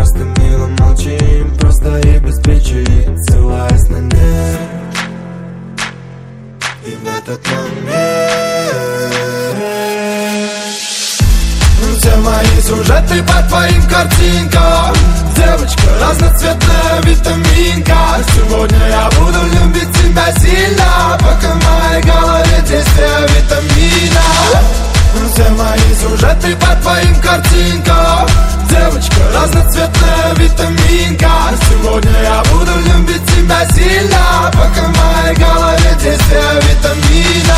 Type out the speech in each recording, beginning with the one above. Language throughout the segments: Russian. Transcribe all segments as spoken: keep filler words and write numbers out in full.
часто мило молчим, просто и без причин, ссылаясь на них. И в этот момент все мои сюжеты по твоим картинкам. Девочка разноцветная витаминка. Сегодня я буду любить тебя сильно, пока в моей голове действие витамина. Все мои сюжеты по твоим картинкам. Девочка разноцветная витаминка. Сегодня я буду любить тебя сильно, пока в моей голове действие витамина.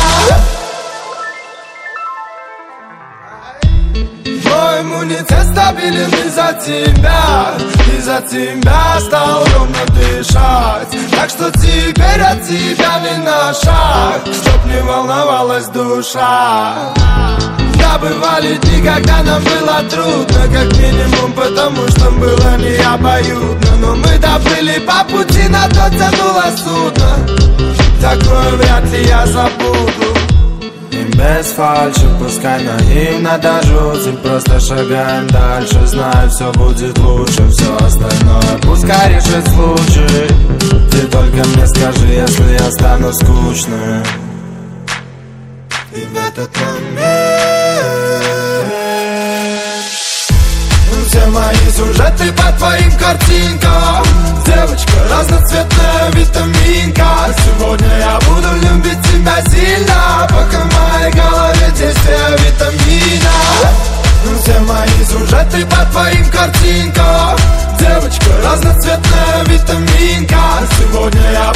Мой иммунитет стабилен из-за тебя. Из-за тебя стал ровно дышать. Так что теперь от тебя не на шаг, чтоб не волновалась душа. Да, бывали дни, когда нам было трудно, как минимум потому, что было не обоюдно. Но мы доплыли по пути, на то тянуло судно. Такое вряд ли я забуду. И без фальши, пускай наивно до жути, просто шагаем дальше, знаю, все будет лучше. Все остальное пускай решит случай. Ты только мне скажи, если я стану скучным. И в этот момент все мои сюжеты по твоим картинкам. Девочка разноцветная витаминка. Сегодня я буду любить тебя сильно, пока в моей голове действие витамина. Все мои сюжеты по твоим картинкам. Девочка разноцветная витаминка. Сегодня я